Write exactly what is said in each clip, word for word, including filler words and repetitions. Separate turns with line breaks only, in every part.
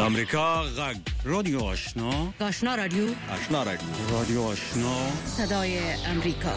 امریکا غږ رادیو آشنا
آشنا رادیو
آشنا رادیو رادیو آشنا
صدای امریکا.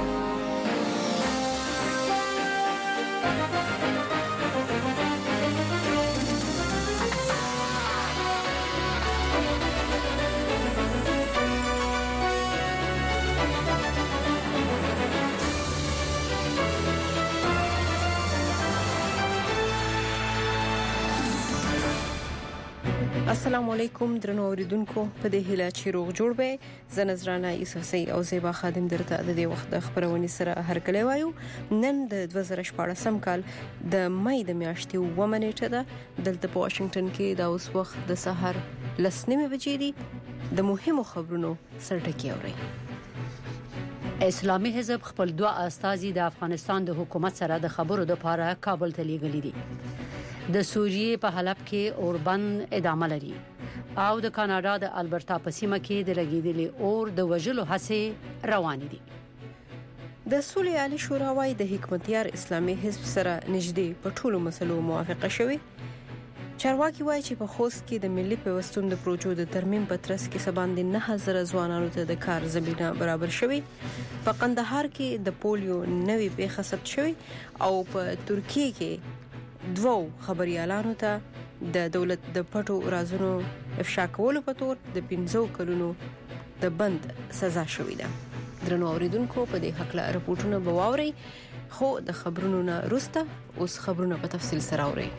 السلام علیکم درنو اوریدونکو، په دې هیله چې روغ جوړ به زه نظرانه یوسفزۍ او زیبا خادم درته د دې وخت د خبرونې سره هرکلی وایو. نن د دوه زره شپاړسم کال د مې د میاشتې اوومه نیټه ده. دلته په واشنگټن کې دا اوس وخت د سحر لس نیمې بجې دي. د مهمو خبرونو سرټکی اورئ.
اسلامي حزب خپل دوه استازي د افغانستان د حکومت سره د خبرو لپاره کابل ته لیږلي دي. د سوریې په حلب کې اوربند ادامه لري او د کاناډا د البرټا په سیمه کې د لګیدلي اور د وژلو هڅې روانې دي.
د سولې عالی شورا وايي د حکمتیار اسلامي حزب سره نږدې په ټولو مسلو موافقه شوې. چارواکي وايي چې په خوست کې د ملي پیوستون د پروژو د ترمیم په ترڅ کې سباندې نه هزار ځوانانو ته د کار زمينه برابر شوې. په قندهار کې د پولیو نوې پیښه ثبت شوې او په ترکیه کې دوو خبريالانو ته د دولت د پټو رازونو افشا کولو په تور د پنځو کلونو د بند سزا شوې ده. درنو اوریدونکو، په دې حق له رپورټونو بواوري، خو د خبرونو نه وروسته اوس خبرونه په تفصیل سره اورئ.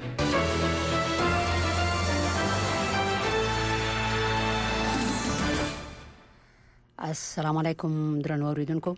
السلام علیکم درنو اوریدونکو.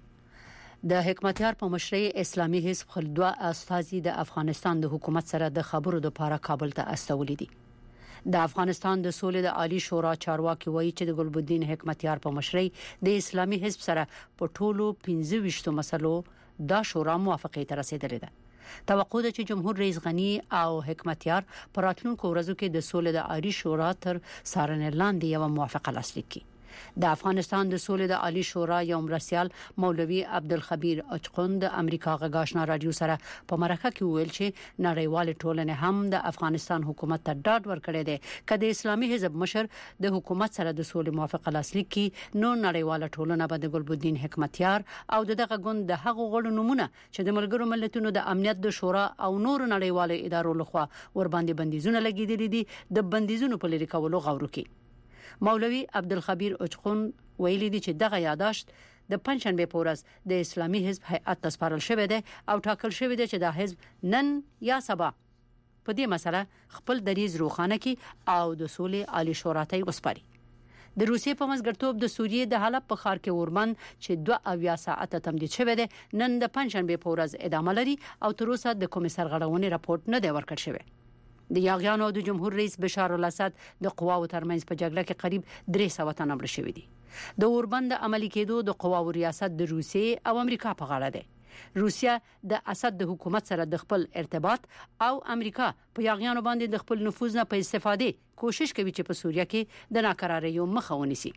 د حکمتیار په مشرۍ اسلامي حزب خپل دوه استازي د افغانستان د حکومت سره د خبرو لپاره کابل ته استولي دي. د افغانستان د سولې د عالی شورا چارواکي وایي چې د ګلبدین حکمتیار په مشرۍ د اسلامي حزب سره په ټولو پنځه ویشت مسلو دا شورا موافقه ته رسیدلې ده. توقع ده چې جمهور رئیس غنی او حکمتیار په راتلونکو ورځو کې د سولې د عالی شورا تر څارنې لاندې یو موافقه لاسلیک کړي. د افغانستان د سولې د عالی شورا یو مرستیال مولوي عبدالخبیر اچقون د امریکا غږ آشنا رادیو سره په مرکه کې ویل چې نړیوال ټولنه هم د افغانستان حکومت ته ډاډ ورکړی دی چې د اسلامي حزب مشر د حکومت سره د سولې موافقه لاسلیک کړي، نو نړیوال ټولنه به د ګلبدین حکمتیار او دغه ګوند د هغو غړو نمونه چې د ملګرو ملتونو د امنیت د شورا او نور نړیوال ادارو لخوا ور باندې بندیزونه لګیدلي دي د بندیزونو په لري کولو غور وکړي. مولوي عبدالخبیر اچقون ویلي دي چې دغه یاداشت د پنځشنبه په ورځ د اسلامي حزب هیئت ته سپارل شوی دی او ټاکل شوی دی چې د حزب نن یا سبا په دې مسله خپل دریځ روښانه کړي او د سولې عالی شورا ته وسپاري. د روسیې په مزګرتوب د سوریې د حلب په ښار کې اوربند چې دوه اویا ساعته تمدید شوی دی نن د پنځشنبه په ورځ ادامه لري او تر اوسه د کومې سرغړونې راپورټ نه دی ورکړل شوی. د یاغیانو د جمهور رئیس بشار الاسد د قواو ترمنځ په جګړه کې قریب درې سوه تنه مړه شوي دي. د اوربند عملی کېدو د قواو ریاست د روسیې او امریکا په غاړه دی. روسیا د اسد د حکومت سره د خپل ارتباط او امریکا په یاغیانو باندې د خپل نفوذ نه په استفاده کوشش کوي چې په سوریه کې د ناکراریو مخه ونیسي.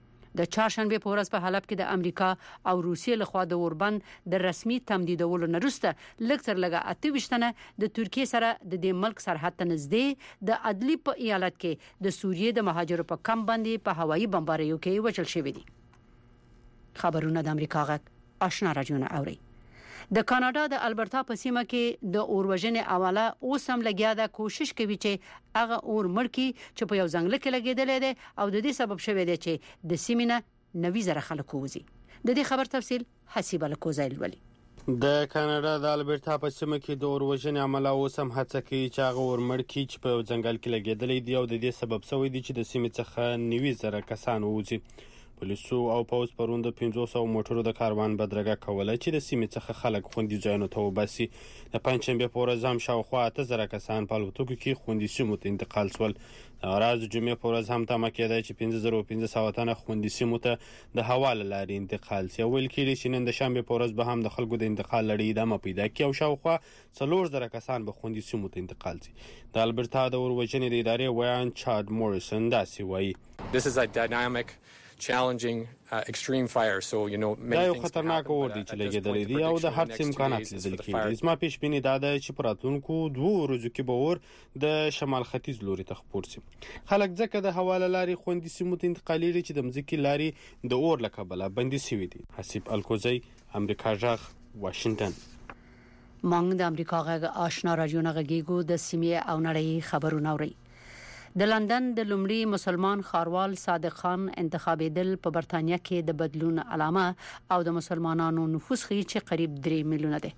د چهارشنبه په ورځ په حلب کې د امریکا او روسیې لخوا د اوربند د رسمي تمدیدولو نه وروسته لږ تر لږه اته ویشت نه د ترکیې سره د دې ملک سرحد ته نږدې د عدلی په ایالت کې د سوریې د مهاجرو په کمپ باندې په هوایي بمباریو کې وژل شوي دي. خبرونه د امریکا غږ آشنا رادیو نه اوري. د کاناډا د البرټا په سیمه کې د اوروژنې اوله اوس هم لګیا ده کوشش کوي چې هغه اور مړکی چې په یو ځنګل کې لګیدل دي او د دې سبب شوی دی چې د سیمینه نوي زره خلک وځي. د دې خبر تفصیل حسیبه لکوزایل ولی.
د کاناډا د البرټا په سیمه کې د اوروژنې عمله اوس هم هڅه کوي چې هغه اور مړکی چې په یو ځنګل کې لګیدل دي او د دې سبب شوی دی چې د سیمې څخه نوي زره کسان وځي. پولیسو او پوز پروند پنځوس سوه موټرو د کاروان بدرګه کوله چې د سیمې څخه خلک خوندي ځایونو ته وباسي. د پنځشنبه په ورځ هم شاوخوا اته زره کسان په الوتکو کې خوندي سیمو ته انتقال شول. د ورځ جمعې په ورځ هم تمه کېده چې پنځه زره او پنځه سوه تنه خوندي سیمو ته د هوا له لارې انتقال شي. ویل کېږي چې نن د شنبه په ورځ به هم د خلکو د انتقال لړۍ ادامه پیدا کړي او شاوخوا څلور زره کسان به خوندي سیمو ته انتقال شي. د البرټا د اوروژنې د ادارې ویان چاد موریسن داسې وایي.
This is a dynamic challenging uh, extreme fire. So you know
دا یو خطرناک اور دی چې لګیدلې دی او د هر څه امکانات لیدل کېږي. زما پیش بینی دا ده چې پراتونکو دوه ورځو کې به اور د شمال ختیځ لوري ته خپور شي. خلک ځکه د حواله لارې خوندې سیمو ته انتقالي چې د مځکې لارې د اور لکبله بندي شوی دي. حسیب الکوزی، امریکا جغ، واشنگټن.
مونږ د امریکا غږ آشنا رادیو نه غږیږو د سیمې او نړۍ خبرونه اوري. د لندن د لومړي مسلمان خاروال صادق خان انتخابېدل په برتانیا کې د بدلون علامه او د مسلمانانو نفوس خي چې قریب درې میلیونه دي.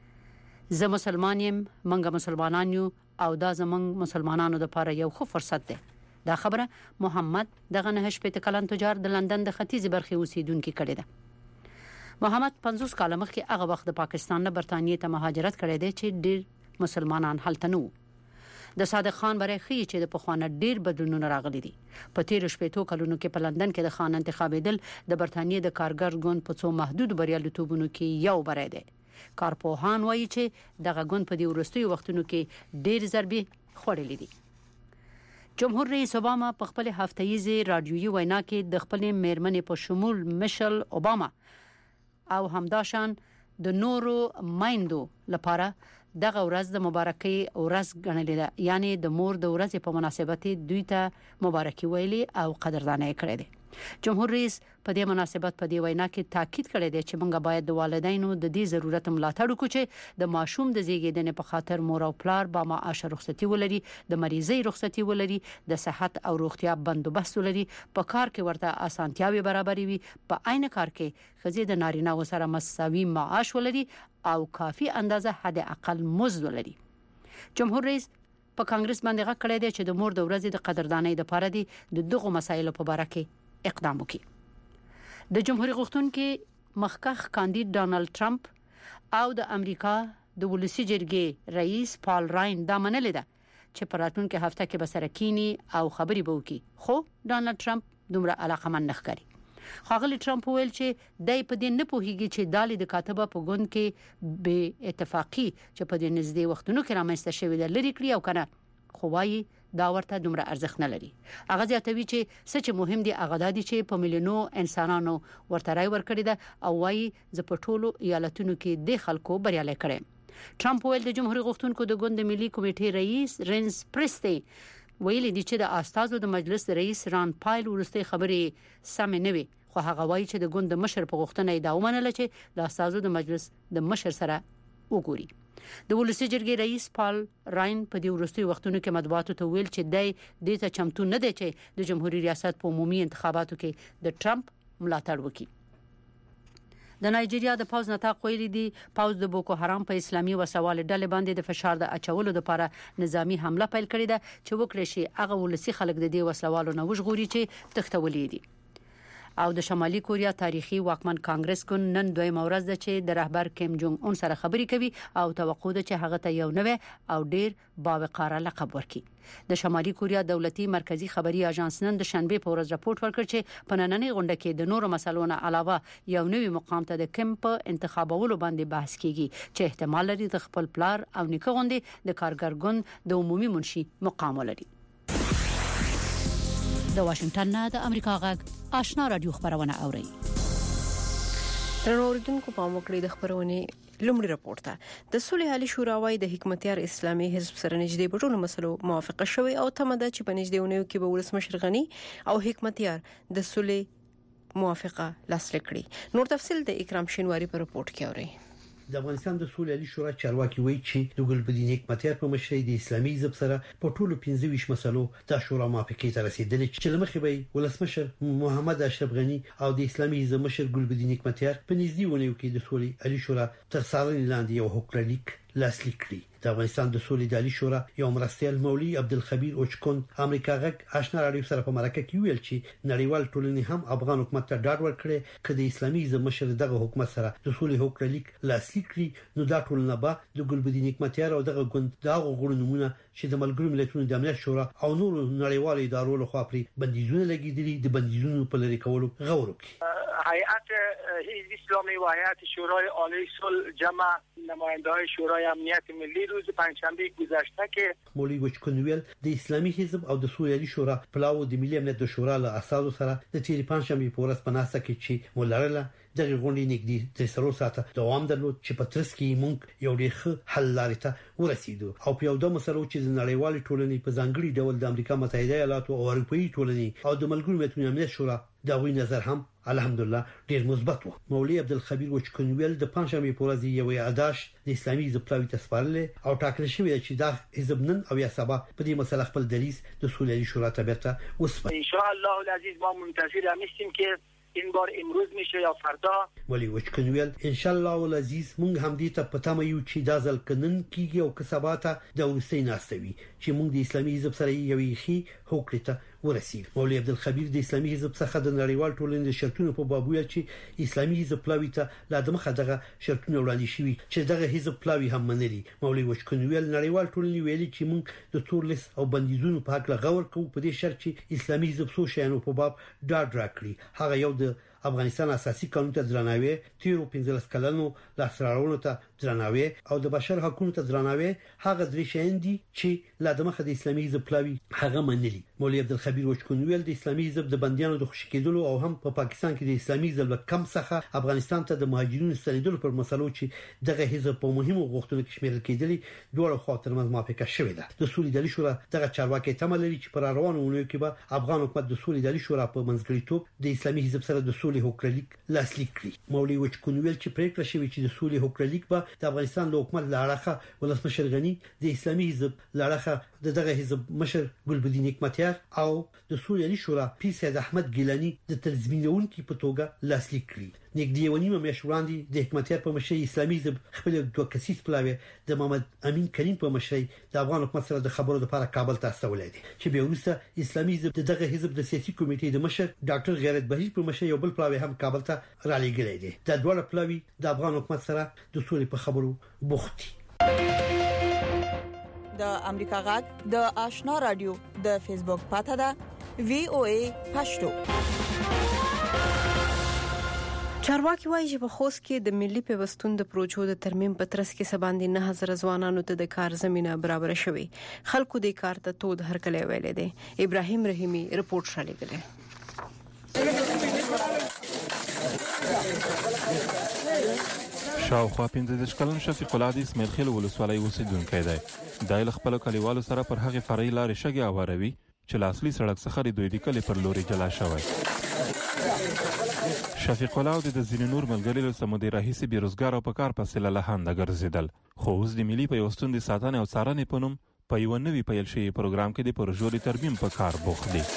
زه مسلمان یم، منګه مسلمانان یو او دا زمونږ مسلمانانو لپاره یو ښه فرصت دی. دا خبره محمد دغه نه شپږ کلن تجار د لندن د ختیځ برخې اوسیدونکو کړې ده. محمد پنځوس کال مخکې هغه وخت د پاکستان نه برتانیې ته مهاجرت کړی دی چې ډیر مسلمانان هلته نه وو. د صادق خان برای خي چې د پخوانه ډیر بدلونونه راغلي دي. په تیر شپږ کلونو کې په لندن کې د خان انتخابېدل د برتانیې د کارګر ګوند په څو محدود بریالیتوبونو کې یو برای دی. کارپوهان وایي چې دغه ګوند په دې وروستیو وختونو کې ډیر ضربې خوړلې دي. جمهور رئیس اوباما په خپل هفتهیزه رادیويي وینا کې د خپل میرمنې په شمول میشل اوباما او همداشان د نورو مایندو لپاره دغه ورځ د مبارکۍ ورځ ګڼلې ده. یعنی د مور د ورځې په مناسبت دوی ته مبارکي ویلي او قدرداني کړې ده. جمهور رئیس په دې مناسبت په دې وینا کې تاکید کړی دی چې موږ باید د والدینو د دې ضرورت ملاتړ وکړو چې د ماشوم د زیږیدنې په خاطر مور او پلار با معاش رخصتي ولري، د مریضۍ رخصتي ولري، د صحت او روغتیا بندوبست ولري، په کار کې ورته اسانتیاوي برابرې وي، په عین کار کې ښځې د نارینه و سره مساوي معاش ولري او کافي اندازه حد اقل مزد ولري. جمهور رئیس په کانګرس باندې غږ کړی دی چې د مور د ورځې د قدردانۍ لپاره دی د دغه مسایلو په اړه کې اقدام وکړي. د جمهوریت غوښتونکو مخکښ کاندید ډانلډ ټرمپ او د امریکا د ولسی جرګې رئیس پال راین دا منل ده چې په راتلونکي هفته کې به سره کینی او خبري به وکړي. خو ډانلډ ټرمپ دومره علاقمند نه ښکاري. خاغلی ټرمپ ویل چې دای په دې نه پوهیږي چې دالې د کاتبه په ګوند کې به اتفاقی چې په دې نږدې وختونو کې رامنځته شوی د لری کړی او کنه خو وايي دا ورته دومره ارزښت نه لري. هغه زیاتوي چې سچ مهم دي هغه دادي چې په ملیونو انسانانو ورته راي ورکړي ده او وايي ز په ټولو ایالتونو کې د خلکو بریالي کړي. ټرمپ ویل د جمهوریت غوښتونکو د ګوند ملي کمیټې رئیس رینز پریسټي ویلي دي چې د استازو د مجلس رئیس ران پایل ورسته خبرې سم نه وي. خو هغه وايي چې د ګوند مشر په غوښتنه دا ومنله چې د استازو د مجلس د مشر سره وګوري. د ولسی جرګې رئیس پال راین په دې وروستیو وختونو کې مطبوعاتو ته ویل چې دای د ته چمتو نه دی چې د جمهوریت ریاست په عمومي انتخاباتو کې د ټرمپ ملاتړ وکړي. د نایجیریا د پوز نتاق ویلي دي پوز د بوکو حرام په اسلامي وسوال ډلې باندې د فشار د اچولو لپاره نظامی حمله پیل کړې ده چې وکړي شي هغه ولسی خلک د دې وسوالو نه وژغوري چې تختولې دي. او د شمالي کوریا تاریخي واکمن کانګرس ګوند نن دویم ورځ ده چې د رهبر کیم جونګ اون سره خبرې کوي او توقع ده چې هغه ته یو نوې او ډیر باوقاره لقب ورکړي. د شمالي کوریا دولتي مرکزی خبري اژانس نن د شنبه په ورځ راپورټ ورکړ چې په نننۍ غونډه کې د نورو مسلو نه علاوه یو نوې مقام ته د کیم په انتخابولو باندې بحث کیږي چې احتمال لري د خپل پلار او نیکه غوندې د کارګر ګوند د عمومي منشي مقام ولري. د واشنگټن نه د امریکا غږ آشنا رادیو خبرونه اوري.
تروريدونکو په موکړې د خبرونه لومړی راپور ته د صلح علی شورا وايي د حکمتیار اسلامي حزب سره نږدې په ټولو مسلو موافقه شوې او تمده چې په نږدېونیو کې به ولسمشر غنی او حکمتیار د صلح موافقه لاسلیک کړي. نور تفصيل د اکرام شینواری په راپورټ کې اوري.
د افغانستان د صلح علی شورا چارواکي وایي چې د ګلبدین حکمتیار په مشرۍ د اسلامي حزب سره په ټولو پنځه ویشت مسلو د شورا موافقه ته رسیدلې چې لمخې به ولسمشر محمد اشرف غنی او د اسلامي حزب مشر ګلبدین حکمتیار په نږدې ونیو کې د صلح علی شورا تر څارنې لاندې یو حکومتلیک لاسلیک کړی. د افغانستان د صلح علی شورا یو مرستیال مولوی عبدالخبیر اوچکون امریکا غږ آشنا رادیو سره په مرکه کې ویل چې نړیوال ټولنې هم افغان حکومت ته ډاډ ورکړي چې د اسلامي حزب مشر دغه حکومت سره د صلح حکومتلیک لاسلیک کړي نو دا ټولنه به د ګلبدین حکمتیار او دغه ګوند دغه غړو نمونه چې د ملګرو ملتونو د امنیت شورا او نور نړیوال ادارو لخوا پرې بندیزونه لګیدلي د بندیزونو په لری کولو غوړ وکړي.
هیئت حزب اسلامی و هیئت شورای عالی صلح جمع نماینده‌های شورای امنیت ملی روز پنجشنبه گذشته که
مولوی وچکنویل د اسلامي حزب او د سوریالي شورا پلاو د ملي امنیت د شورا له اساسو سره د تیری پنځشنبه په ورځ په ناسا کې چې مولارله دغه غونډې نګدي د سرور ساته دوام درلود چې په ترڅ کې موږ یو ډېر حل لارې ته ورسېدو او په یو د مسلو چې د نړیوال ټولنې په ځانګړي ډول د امریکا متحده ایالاتو او اروپאי ټولنې او د ملګرو ملتونو امنیت شورا دا وی نظر هم الحمدلله ډیر مثبت و. مولوی عبدالخبیر وچکنویل د پنځمې په ورځ یو یاداش د اسلامي حزب پلاوی تسپارل او ټاکل شوی چې دا حزب نن او یا سبا په دې مسله خپل دریس د سولې شورا ته بیرته وسپاري.
ان شاء الله العزیز ما منتظر هستیم که این بار امروز میشه یا فردا.
مولوی وچکنویل ان شاء الله العزیز مونږ هم دې ته پته مې چې دا ځل کنن کیږي او کسبا ته د ورستۍ ناستوي چې مونږ د اسلامي حزب سره یو یخي هوکړه ورسید. مولوی عبدالخبیر د اسلامي حزب څخه د نړیوال ټولنې د شرطونو په باب ویل چې اسلامي حزب پلاوی ته لا دمخه دغه شرطونه وړاندې شوي چې دغه حزب پلاوی هم منلي. مولوی وچکنویل نړیوال ټولنې ویلي چې موږ د تورلیس او بندیزونو په حق لغور کوو په دې شرط چې اسلامي حزب څو شیانو په باب ډاډ راکړي. هغه یو د افغانستان اساسي قانون ته درناوی، تیرو پنځلس کلنو لاسراړونو ته درناوی او د بشر حقوقو ته درناوی هغه درې شیان دي چې لا دمخه د اسلامي حزب پلاوی هغه منلي. مولوی عبدالخبیر وچکنویل د اسلامي حزب د بندیانو د خوشی کېدلو او هم په پا پاکستان کې د اسلامي حزب کم څخه افغانستان ته د مهاجرینو ستنیدلو پر مسلو چې دغه حزب په مهمو غوښتنو کې شمیرل کېدلې دوه خاطر مز موافقه شوې ده. د سولې د شورا دغه چارواکي تمه لري چې پر روانو اونیو کې به افغان حکومت د سولې د شورا په منځګړیتوب د اسلامي حزب سره د سولې هوکړلیک لاسلیک کړي. مولوی وچکنویل چې پریکړه شوې چې د سولې هوکړلیک به د افغانستان له حکومت لاړه ولسمشر غنی د اسلامي حزب لاړه د دغه حزب مشر ګلبدین حکمتیار او د سولې شورا پیر سید احمد ګیلانی د تنظیمونکو په توګه لاسلیک کړي. نګدي ونیمه مې شوړاندې د حکمتیار په مشرۍ اسلامي حزب خپل دوه کسیز پلاوی د محمد امین کریم په مشرۍ د افغان حکومت سره د خبرو لپاره کابل ته استولې دي چې به وروسته اسلامي حزب دغه حزب د سیاسي کمیټې د مشر ډاکټر غیرت بهیر په مشرۍ یو بل پلاوی هم کابل ته را لېږلې دي. د دوه پلاوی د افغان حکومت سره د سولې په خبرو بوخت دي.
د امریکا غږ د آشنا رادیو د فیسبوک پاته ده وی او ای پښتو.
چارواکي وایي چې په خوست کې د ملي پیوستون د پروژو د ترمیم په ترڅ کې سباندې نه هزار ځوانانو ته د کار زمينه برابر شوي. خلکو د کار ته تود هرکلی ویلې دي. ابراهيم رحیمي رپورټ شالېږي.
شاوخوا پنځه د کلن شفیق الله د اسماعیل خیل ولسوالۍ اوسیدونکی دی. د خپل کلیوالو سره پر هغه فرعي لارې شګي اوروي چې لاصلي سړک څخه د دوی د کلی پر لوري جلا شوی. شفیق الله د ځینې نور ملګري له سمودي راهیسي بیروزګار او په کار پسې له لهنده ګرځیدل. خو اوس د ملي پیوستون د ساتنې او څارنې په نوم په یو نوي پیل شوی پروګرام کې د پروژو د ترمیم په کار بوخت دي.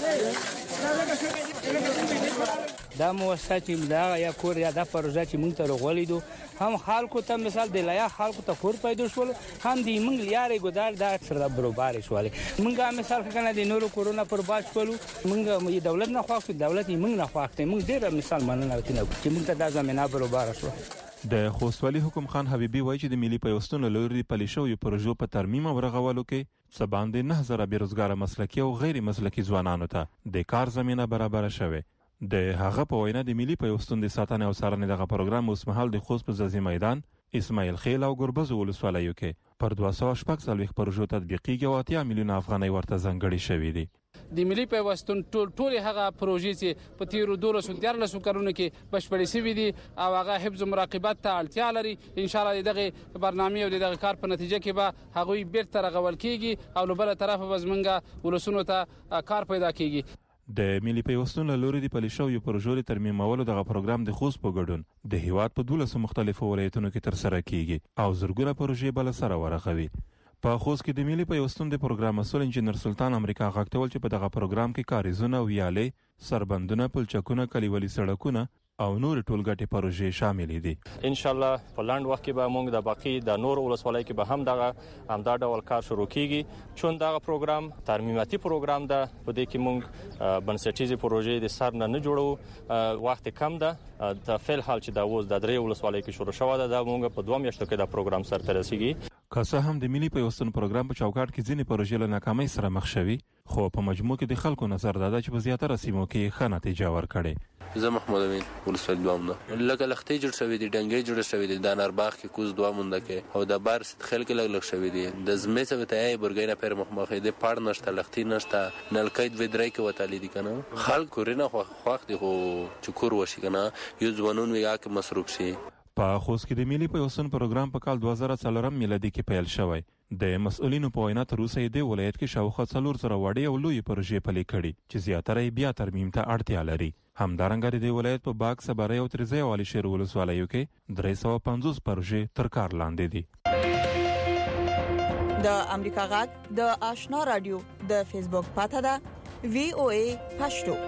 دا موسسه چې دا یا کور یا دا پروژه چې موږ ته راغلیدو هم خلکو ته مثال د لیا خلکو ته کور پیدا شول هم د موږ لیارې ګدار دا سره برابر شول. موږ مثال کنه د نورو کورونا پر باج کولو موږ دولت نه خواخت دولت موږ نه خواخت موږ ډیر مثال مننه وکړو چې موږ ته دا زمينه برابر شو.
د خوستوالي حکم خان حبيبي وایي چې د ملي پیوستون لوري پلي شوی پروژو په ترمیم او رغولو کې سباندې نه زره بیروزګار مسلکي او غیر مسلکي ځوانانو ته د کار زمينه برابر شوه. د هغه په وینا د ملي پیوستون د ساتنې او څارنې دغه پروګرام اوس مهال د خوست په ځاځي میدان اسماعیل خیل او ګربز ولسوالیو کې پر دوه سوه شپږ څلوېښت پروژو تطبیقیږي او اتیا میلیونه افغانۍ ورته ځانګړي شوې دي.
د ملي پیوستون ټول ټول هغه پروژې چې په تیرو دولسو دیارلسو کارونو کې بشپړې شوې دي او هغه حفظ مراقبت ته اړتیا لري. ان شاء الله دغه برنامه او دغه کار په نتیجه کې به هغه بیرته رغول کیږي او بل طرف به زمونږه ولسونو ته کار پیدا کیږي.
د ملي پیوستون لوري د پلي شوی پروژو ترمیمولو دغه پروګرام د خوست په ګډون د هیواد په دولسو مختلفو ولایتونو کې تر سره کیږي او زرګونه پروژې بل سره ورغوي. په خوست کې د ملي پیوستون د پروګرام مسول انجنیر سلطان امریکا غاکتول چې په دغه پروګرام کې کاریزونه ویالې سربندونه پلچکونه کلیوالي سړکونه او نور ټولګټي پروژې شامل دي.
ان شاء الله په لاند وخت کې به موږ د باقي د نور ولسوالۍ کې به هم دغه همدا ډول کار شروع کیږي. چون دغه پروګرام ترمیماتي پروګرام ده په دې کې موږ بنسټیزي پروژې د سر نه نه جوړو وخت کم ده. د فعل حال چې دا اوس د درې ولسوالۍ کې شروع شوه ده دا موږ په دوه میاشتو کې دا پروګرام سره ترسيږي.
که څه هم د ملي پیوستون پروګرام په چوکاټ کې ځینې پروژې له ناکامۍ سره مخ شوي، خو په مجموع کې د خلکو نظر دا ده چې په زیاتره سیمو کې ښه نتیجه ورکړې.
زه محمد امین ولسوالي دوام نه لکه لختې جوړ شوی دی، ډنګې جوړ شوی دی، د نارباغ کې کوز دوه مونده کې او د بار ست خل کې لګ لګ شوی دی، د زمې څه ته یې برګینه پر مخمخې دی، پړ نشته، لختې نشته، نلکې د ودرای کې وتالی دي کنه، خلک کورینه خو خوښ دي خو چکور وشي کنه، یو ځوانون ویا کې مسروق شي.
په خوست کې د ملي پیوستون پروګرام په کال دوه زره څلور میلادي کې پیل شوی. د مسؤلینو په وینا تر اوسه د ولایت کې شاوخوا څلور زره وړې او لوی پروژې پلي کړي چې زیاتره یې بیا ترمیم ته اړتیا لري. همدارنګه د ولایت په باغ صبري او ترزی او علي شیر ولسوالیو کې درې سوه پنځوس پروژې تر کار لاندې دي.
د امریکا غږ د آشنا رادیو د فیسبوک پاته ده وی او ای پښتو.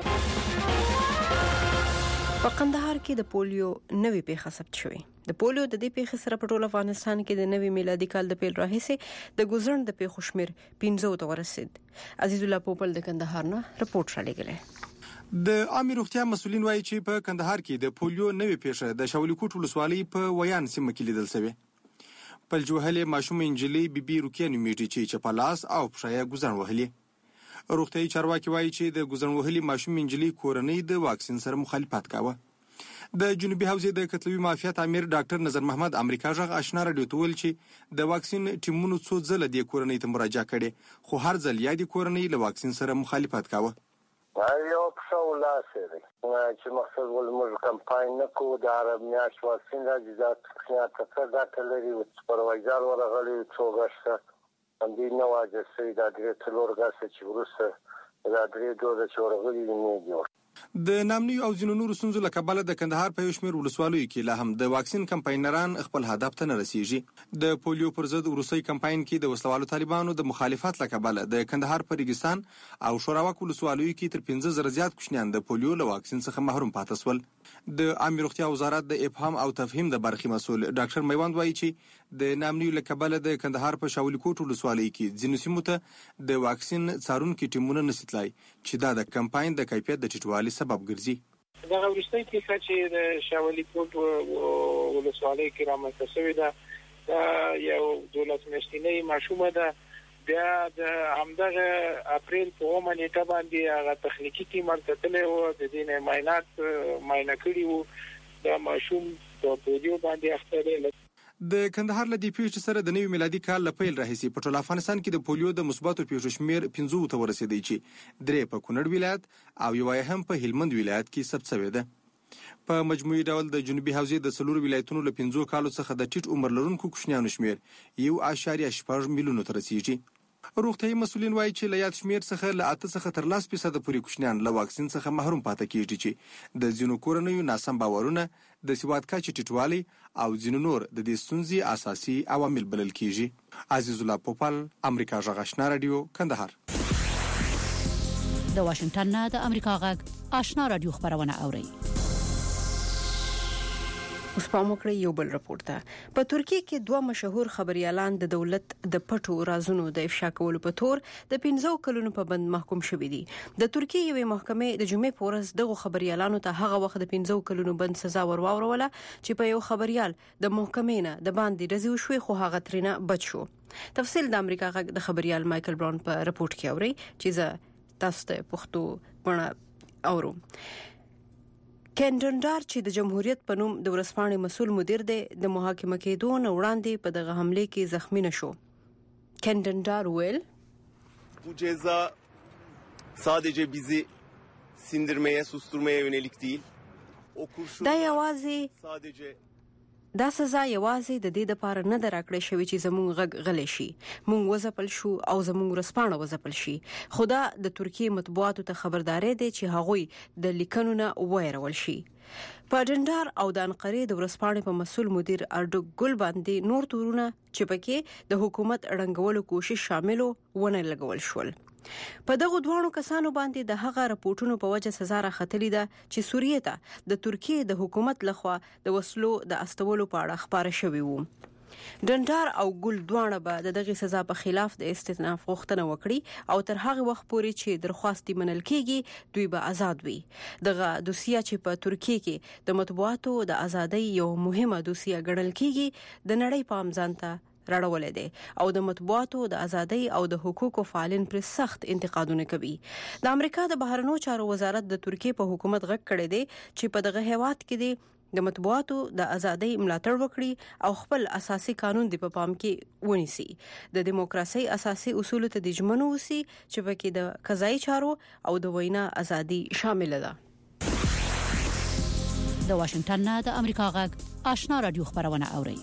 په قندهار کې د پولیو نوې پیښه ثبت شوې. د پولیو د دې پیښې سره په ټول افغانستان کې د نوې میلادي کال د پیل راهیسې د ګوزرن د پیښو شمیر پنځو ته ورسید. عزیز الله پوپل د کندهار نه رپورټ را لېږلی.
د عامه روغتیا مسولین وایي چې په کندهار کې د پولیو نوې پیښه د شاولی کوټ ولسوالۍ په ویان سیمه کې لیدل شوې. پلجوهلې ماشوم انجلۍ بیبي روکیا نومیږي چې چپالاس او پښه ګوزرن وهلي. روغتیايي چارواکي وایي چې د ګوزرن وهلي ماشوم انجلۍ کورنۍ د واکسین سره مخالفت کاوه. د جنوبي حوزې د کتلوي معافیت امیر ډاکټر نظر محمد امریکا ژغ آشنا رادیو ته ویل چې د واکسین ټیمونو څو ځله د کورنۍ ته مراجعه کړې خو هر ځل یا د کورنۍ له واکسین سره مخالفت کاوه.
یو څه ولاسه دی چې مقصد ول موږ کمپاین نه کوو د عرب میاشت واکسین راځي دا څنګه څه ګټه لري او سپروایزر ورغلي څو غشته هم دې نو واجه سي دا درې څلور غشته چې ورسره دا درې دوه چې ورغلي نه دي.
د نامني او ځینو نورو ستونزو له کبله د کندهار په یو شمېر ولسوالیو کې لا هم د واکسین کمپاینران خپل هدف ته نه رسیږي. د پولیو پر ضد وروستي کمپاین کې د وسلوالو طالبانو د مخالفت له کبله د کندهار په ریګستان او شوراوک ولسوالیو کې تر پنځه زره زیات کوچنیان د پولیو له واکسین څخه محروم پاتې شول. د عامه روغتیا وزارت د افهام او تفهیم د برخې مسؤل ډاکټر میوند وایي چې د نامني له کبله د کندهار په شاولی کوټ ولسوالۍ کې ځینو سیمو ته د واکسین څارونکو ټیمونه نشیتلای چې دا د کمپاین د کیفیت د ټیټوالي سبب ګرځي.
دا وروستۍ کیسه چې د شاولی کوټ ولسوالۍ کې رامنځته شوې ده دا یو دولت مشتینه ماشومه ده. بیا د همدغه اپریل په اومه نیټه باندې هغه تخنیکی ټیم ورتللی و د دې نه معاینات معاینه کړي وو د ماشوم په پولیو باندې اخته دی.
د کندهار له دې پیښې سره د نوي میلادي کال له پیل راهیسې په ټول افغانستان کې د پولیو د مثبتو پیښو شمیر پنځو ته ورسېدی چې درې په کونړ ولایت او یو هم په هلمند ولایت کې ثبت شوی ده. په مجموعي ډول د جنوبي حوزې د څلور ولایتونو له پنځو کالو څخه د ټیټ عمر لرونکو کوچنیانو شمیر یو اشاریه شپږ میلیونه ته رسیږي. روغتیايي مسؤلین وایي چې له یاد شمیر څخه له اته څخه تر لس فیصد پورې کوچنیان له واکسین څخه محروم پاتې کیږي چې د ځینو کورنیو ناسم باورونه د سواد کچې ټیټوالي او ځینو نور د دې ستونزې اساسي عوامل بلل کیږي. عزیز الله پوپل، امریکا ژغ آشنا رادیو، کندهار.
د واشنگټن نه د امریکا غږ آشنا رادیو خبرونه اوري.
اوس په موکړی یو بل رپورت ده. په ترکیه کې دوه مشهور خبريالان د دولت د پټو رازونو د افشا کولو په تور د پنځو کلونو په بند محکوم شوي دي. د ترکیه یوې محکمې د جمعې په ورځ دغه خبريالانو ته هغه وخت د پنځو کلونو بند سزا ورواوروله چې په یو خبريال د محکمې نه د باندې رضی وشوي خو هغه ترنه بچ شو. تفصیل د امریکا غږ د خبريال مايكل براون په رپورت کې اوري چې زه تاسو ته پښتو پڼه اورم. کندندار چې د جمهوریت په نوم د ورسپانې مسؤل مدیر دی د محاکمه کېدو نه وړاندې په دغه حمله کې زخمی نشو. کندندار ویل
Bu ceza sadece bizi sindirmeye, susturmaya yönelik değil. O kurşun
دا یوازې
sadece
دا سزا یوازې د دې لپاره نه دراکړې شوې چې زموږ غږ غلې شي، موږ وځپل شو او زموږ ورسپانه وځپل شي. خدا د ترکیه مطبوعاتو ته خبرداري دي چې هغوی د لیکنو نه وایرول شي. په ډندار او د انقرې د ورسپانې په مسؤل مدیر اردوګ ګل باندې نور تورونه چې پکې د حکومت اړنګولو کوشش شاملو ونه لګول شول. په دغه دوه کسانو باندې د هغه راپورټونو په وجه سزا راختلې ده چې سوریه ته د ترکیه د حکومت لخوا د وسلو د استولو په اړه خبره شوې وو. ډندار او ګل دوانه به د دغه سزا په خلاف د استئناف غوښتنه وکړي او تر هغه وخت پورې چې درخواست منل کیږي دوی به آزاد وي. دغه دوسیه چې په ترکیه کې د مطبوعاتو د ازادۍ یو مهمه دوسیه ګڼل کیږي د نړۍ پام ځانته راړولې دي او د مطبوعاتو د ازادۍ او د حقوقو فعالین پر سخت انتقادونه کوي. د امریکا د بهرنیو چارو وزارت د ترکیه په حکومت غږ کړی دی چې په دغه هیواد کې دی د مطبوعاتو د ازادۍ ملاتړ وکړي او خپل اساسي قانون دی په پام کې ونیسي. د دیموکراسي اساسي اصول ته د ژمنو وسی چې پکې د قضایي چارو او د وینا ازادي شامل ده.
د واشنگټن نه د امریکا غږ آشنا رادیو خبرونه اوري.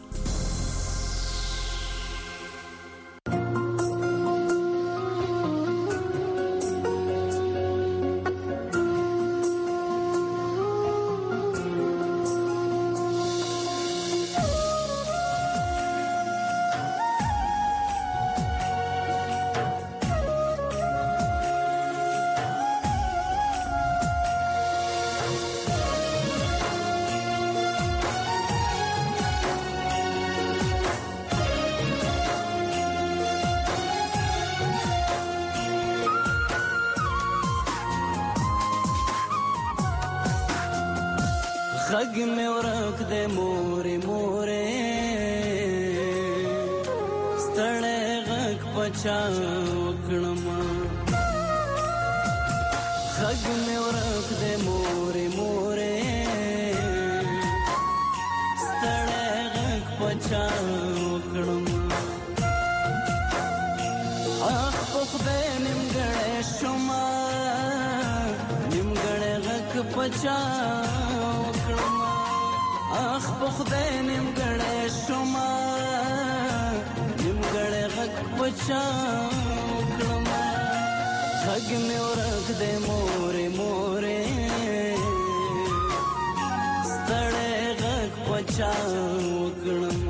غږ مې ورک دې مورې مورې ستړی غږ پچا وکړم غږ مې ورک دې مورې مورې ستړی غږ پچا وکړم اخ په خدای نیمګړی شومه نیمګړی غږ پچا اخ په خدای نیمګړی شومه نیمګړی غږ پچا وکړم غږ مې ورک دی مورې مورې ستړی غږ پچا وکړم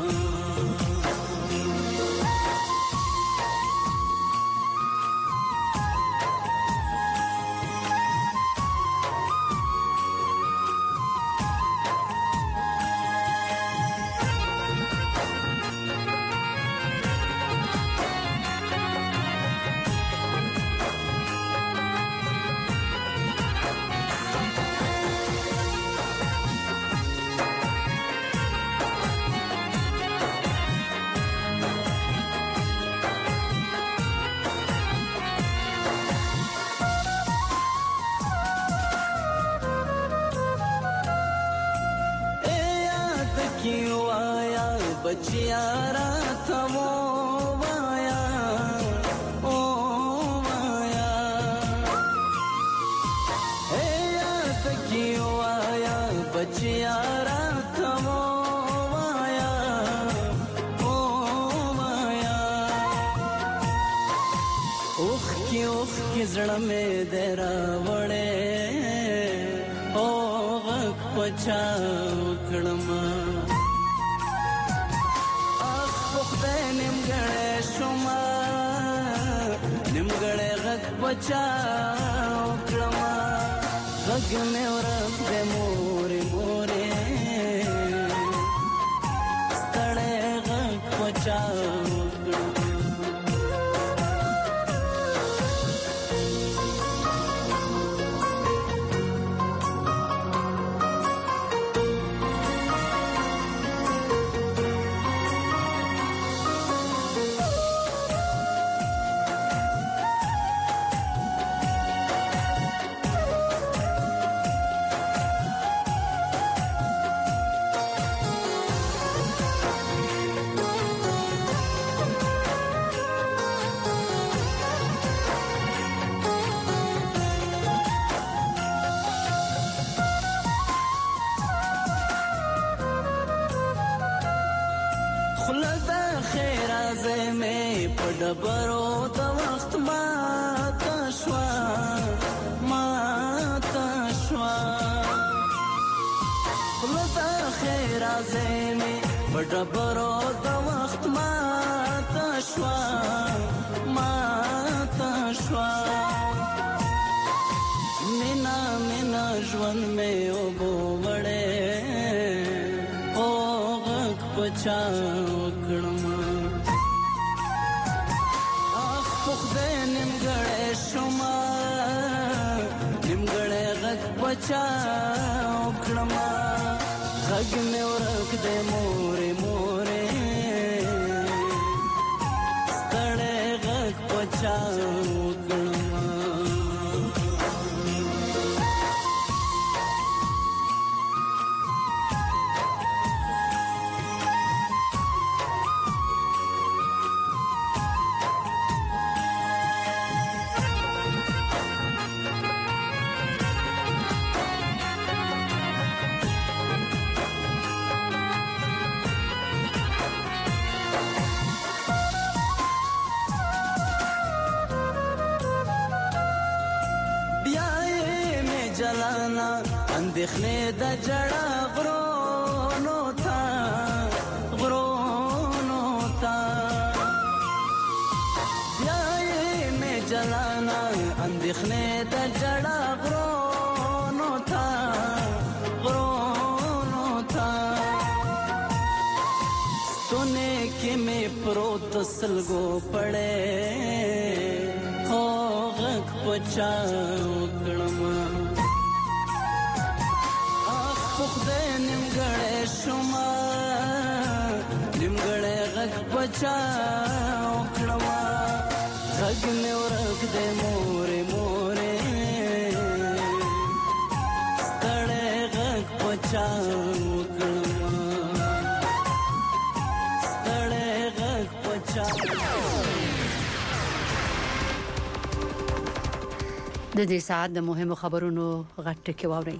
बचिया रात वो वाया ओ वाया ए याद क्यों आया बचिया रात वो वाया ओ वाया उख की उख की जड़ में देरा वड़े ओ गक पचा उकड़मा نیمګړی شومه نیمګړی غږ پچا وکړم غږ مې ورک دی مورې مورې ستړی غږ پچا وکړم डबरो त वक्त माता शवा माता शवा लता खैरा ज़ेमे डबरो त वक्त माता शवा माता शवा मिना मिना ژوند में ओबो वड़े ओ गक पचा वकड़म نیمګړی شومه نیمګړی غږ پچا وکړم غږ مې ورک دی مورې مورې وکړم اندېښنې د جړه غرونو ته غرونو ته بیا یې مې جلانا اندېښنې د جړه غرونو ته غرونو ته ستونې کې مې پروت سلګو پړې خو غږ پچا وکړم خدای نیمګړی شومه نیمګړی غږ بچا وکړم غږ مې ورک دی مورې مورې ستړی غږ بچا وکړم ستړی غږ بچا
د دې ساعت د مهمو خبرونو غټ ټکی واورئ.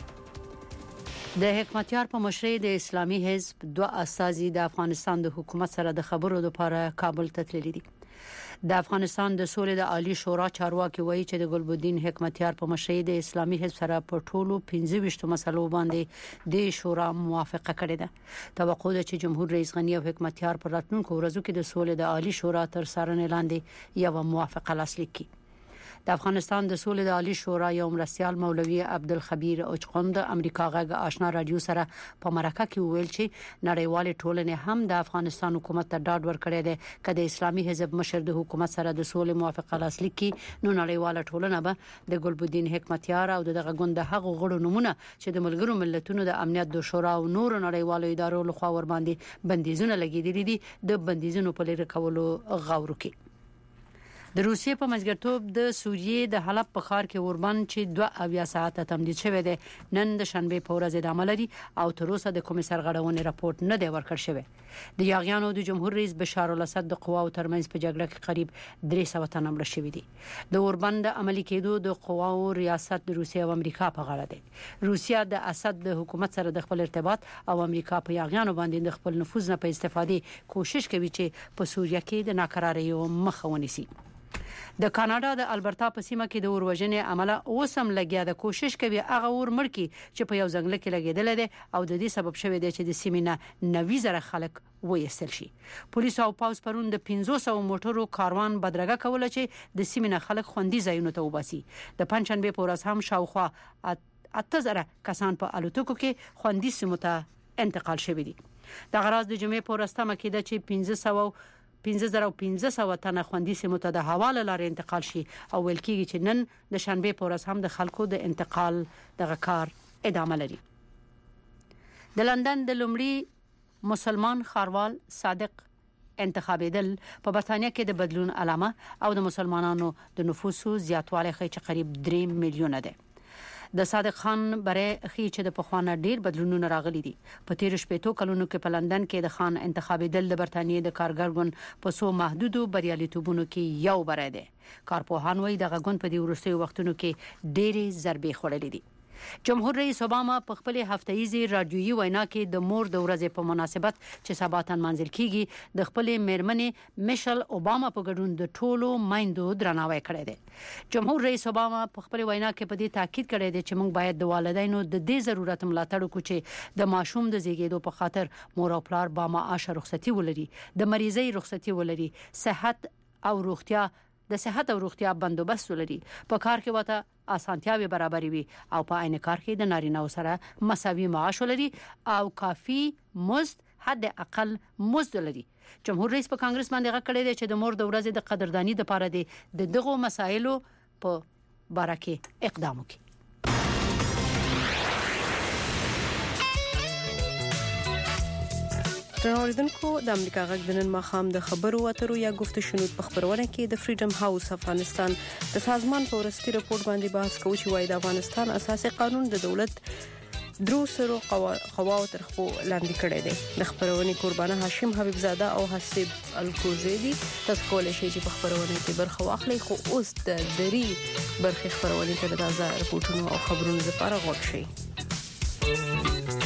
د حکمتیار په مشرۍ د اسلامي حزب دوه استازي د افغانستان د حکومت سره د خبرو لپاره کابل ته تللي دي. د افغانستان د سولې د عالی شورا چارواکي وایي چې د ګلبدین حکمتیار په مشرۍ د اسلامي حزب سره په ټولو پنځه ویشت مسلو باندې د شورا موافقه کړې ده. توقع ده چې جمهور رئیس غنی او حکمتیار پر راتلونکو ورځو کې د سولې د عالی شورا تر څارنې لاندې یو موافقه لاسلیک کړي. د افغانستان د سولې د عالی شورا یو مرستيال مولوي عبدالخبیر اوچقند د امریکا غږ آشنا رادیو سره په مرکه کې ویل چې نړیوال ټولنې هم د افغانستان حکومت ته ډاډ ورکړی دی چې د اسلامي حزب مشر د حکومت سره د سولې موافقه لاسلیک کړي نو نړیوال ټولنه به د ګلبدین حکمتیار او دغه غونډه هغه غړو نمونه چې د ملګرو ملتونو د امنیت د شورا او نور نړیوالو ادارو لخوا ور باندې بندیزونه لګیدلي دي د بندیزونو په لری کولو غور وکړي. د روسیې په مزګرتوب د سوریې د حلب په ښار کې اوربند چې دوه اویا ساعته تمدید شوی دی نن د شنبه په ورځ ادامه لري او تر اوسه د کوم سرغړونې راپورټ نه دی ورکړ شوی. د یاغیانو د جمهور رئیس بشار الاسد د قواو ترمنځ په جګړه کې قریب درې سوه تنه مړه شوي دي. د اوربند عملی کېدو د قواو ریاست د روسیې او امریکا په غاړه دی. روسیا د اسد د حکومت سره د خپل ارتباط او امریکا په یاغیانو باندې د خپل نفوذ نه په استفادې کوشش کوي چې په سوریه کې د ناکراریو مخه ونیسي. د کاناډا د البرتا په سیمه کې د اوروژنې عمله اوسم لګیا د کوشش کوي هغه اور مړکی چې په یو ځنګل کې لګیدل دي او د دې سبب شوی دی چې د سیمې نه نوي زره خلک وېستل شي. پولیس او پاوز پرون د پنځوس سوه موټرو کاروان بدرګه کوله چې د سیمې نه خلک خوندي ځایونو ته وباسي. د پنځشنبه په ورځ هم شاوخوا اته زره کسان په الوتکو کې خوندي سیمو ته انتقال شوي دي. د غراض د جمعې په ورځ تمه کېده چې پنځه سوه پنځه زره پنځه سوه تنه خوندي سیمو ته د حواله لارې انتقال شي او ویل کېږي چې نن د شنبه په ورځ هم د خلکو د انتقال دغه کار ادامه لري. د لندن د لومړي مسلمان ښاروال صادق انتخابېدل په برتانیا کې د بدلون علامه او د مسلمانانو د نفوسو زیاتوالی ښیي چې قریب درې میلیونه ده. د صادق خان برای خي چې د پخوانه ډیر بدلونونه راغلي دي. په تیر شپږ کلونو کې په لندن کې د خان انتخابېدل د برتانیې د کارګرګون په سو محدودو بریالیتوبونو کې یو برای دی. کارپوهان وایي د غون په دې وروستیو وختونو کې ډېرې ضربې خوړلې دي. جمهور رئیس اوباما په خپل هفتهیزي رادیويي وینا کې د مور د ورځې په مناسبت چې سبا تن منځل کیږي د خپل میرمنې میشل اوباما په ګډون د ټولو مایندو درناوی کړی دی. جمهور رئیس اوباما په خپل وینا کې په دې تاکید کړی دی چې موږ باید د والدینو د دې ضرورت ملاتړ وکړو چې د ماشوم د زیږیدو په خاطر مور او پلار با معاش رخصتي ولري، د مریضۍ رخصتي ولري، صحت او روغتیا د صحت او روغتیا بندوبست ولري، په کار کې وته اسانتیاوي برابرې وي او په عین کار کې د نارینه سره مساوي معاش ولري او کافي مزد حد اقل مزد لري. جمهور رئیس په کانګرس باندې غږ کړی دی چې د مور د ورځې د قدردانی لپاره د دغه مسایلو په باره کې اقدام وکړي.
ترنوریدونکو د امریکا غږ د نن ماخام د خبرو اترو یا گفت شنود په خبرونه کې د فریډم هاوس افغانستان د سازمان په ورستي راپور باندې بحث کوي چې وايي د افغانستان اساسي قانون د دولت درو سرو قواو تر خپل لاندې کړی دی د خبرونه قربانه هاشم حبیب زاده او حسیب الکوزیدی تاسو کولای شئ چې په خبرونه کې برخه واخلئ خو اوس د دری برخه خبرونه ته د تازه راپورټونو او خبرونو لپاره غوښ شئ